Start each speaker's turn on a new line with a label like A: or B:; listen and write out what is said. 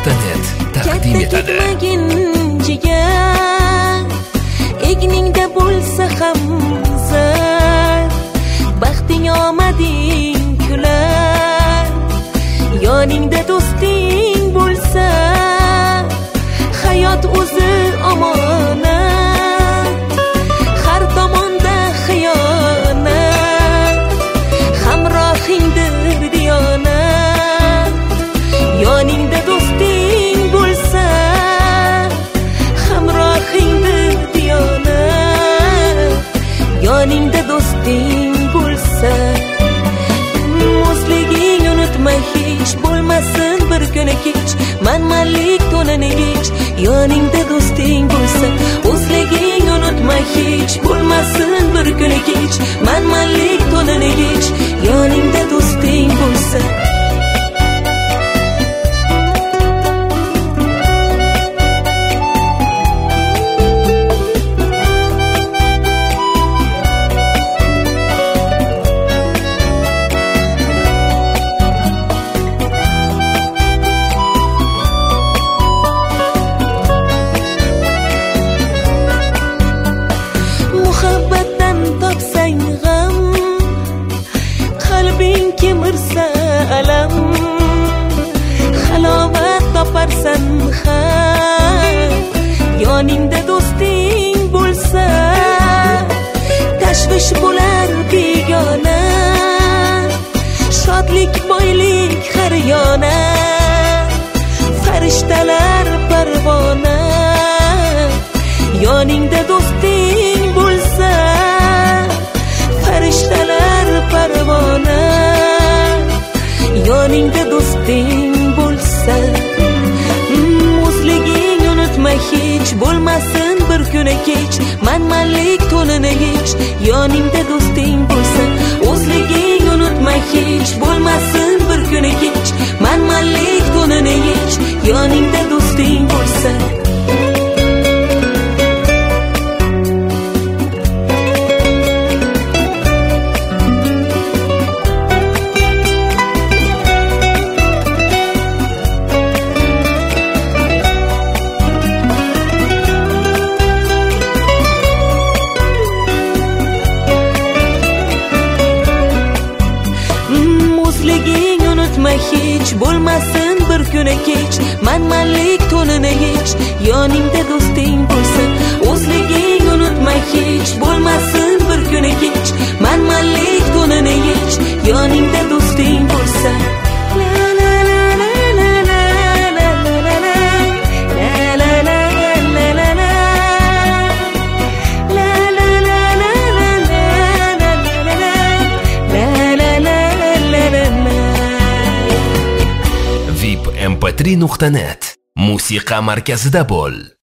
A: mp3.net taqdim etadi.
B: Egningda bo'lsa ham zar, baxting omading kular. Yoningda do'sting bo'lsa, hayot o'zi omonat. Har tomonda xiyonat, hamrohingdir diyonat. Yoningda do'sting bo'lsa, hamrohingdir diyonat. Yoningda do'sting bo'lsa, o'zliging unutma hech, bo'lmasin bir kuni kech. Manmanlik to'nini yech, yoningda do'sting bo'lsa. O'zliging unutma hech, bo'lmasin bir kuni kech. Manmanlik to'nini yech, yoningda do'sting bo'lsa. Muhabbatdan topsang g'am, qalbing kemirsa alam. Halovat toparsan ham, yoningda do'sting bo'lsa. Tashvish bo'lar begona, shodlik boylik har yona. Farishtalar parvona, yoningda do'sting bo'lsa. Farishtalar parvona, yoningda do'sting bo'lsa. O'zliging unutma hech, bo'lmasin bir kuni kech. Manmanlik to'nini yech, yoningda do'sting bo'lsa. O'zliging unutma hech, bo'lmasin bir kuni kech. Manmanlik to'nini yech, yoningda do'sting bo'lsa. O'zliging unutma hech, bo'lmasin bir kuni kech. Manmanlik to'nini yech, yoningda do'sting bo'lsa. O'zliging unutma hech, bo'lmasin bir kuni kech. Manmanlik to'nini yech, yoningda do'sting bo'lsa.
A: mp3.net musiqa markazida bo'l.